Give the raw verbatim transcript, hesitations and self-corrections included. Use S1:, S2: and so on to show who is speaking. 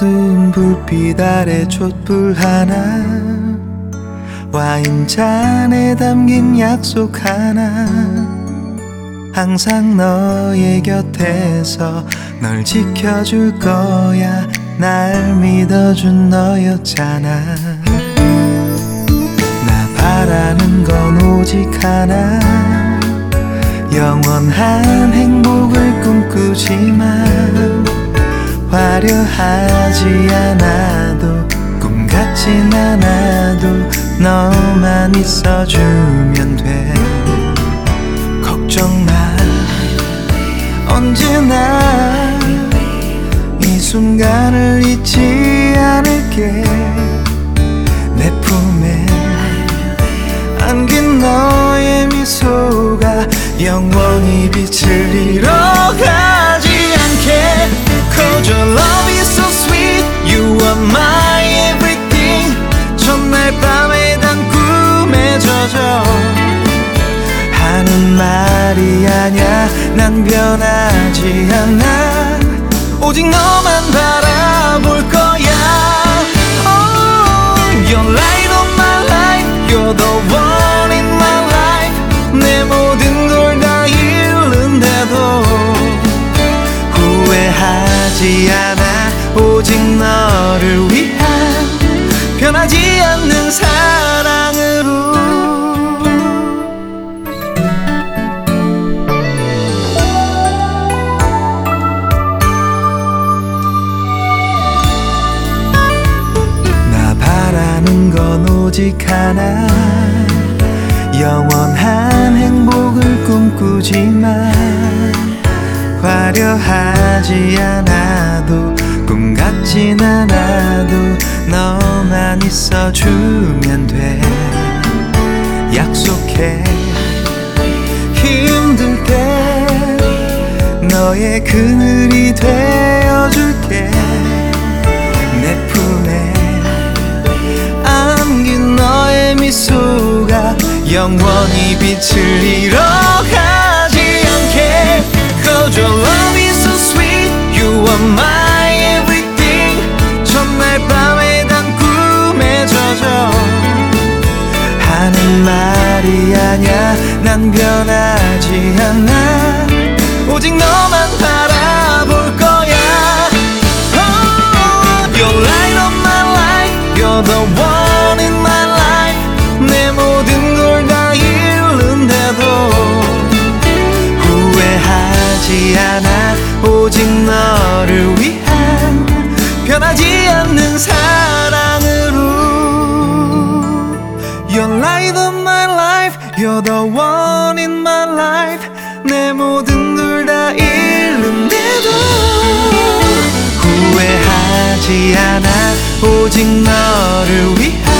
S1: 어두운 불빛 아래 촛불 하나, 와인잔에 담긴 약속 하나. 항상 너의 곁에서 널 지켜줄 거야. 날 믿어준 너였잖아. 나 바라는 건 오직 하나, 영원한 행복을 꿈꾸지만 화려하지 않아도 꿈 같진 않아도 너만 있어주면 돼. 걱정 마, 언제나 이 순간을 잊지 않을게. 내 품에 안긴 너의 미소가 영원히 빛을 잃어가지 않게. Cause your love is so sweet, you are my everything. 첫날 밤에 단 꿈에 젖어 하는 말이 아냐. 난 변하지 않아. 오직 너만 바라볼 거야. Oh, you're light of my life, you're the one in my life. 내 모든 걸 다 잃는데도 후회하지 않아. 오직 너를 위한 변하지 않는 사랑으로. 나 바라는 건 오직 하나, 영원한 행복을 꿈꾸지만 화려하지 않아도 꿈 같진 않아도 너만 있어주면 돼. 약속해, 힘들 때 너의 그늘이 되어줄게. 내 품에 안긴 너의 미소가 영원히 빛을 잃어가지 않게. Cause your love is so sweet, you are my everything. 첫날 밤에 단 꿈에 젖어 하는 말이 아냐. 난 변하지 않아. 오직 너만 바라볼 거야. Oh, you're light of my life, you're the one in my life. 내 모든 걸 다 잃는데도 후회하지 않아. 오직 너를 위한 변하지 않는 사랑으로. You're light of my life, you're the one in my life. 내 모든 걸 다 잃는데도 후회하지 않아. 오직 너를 위한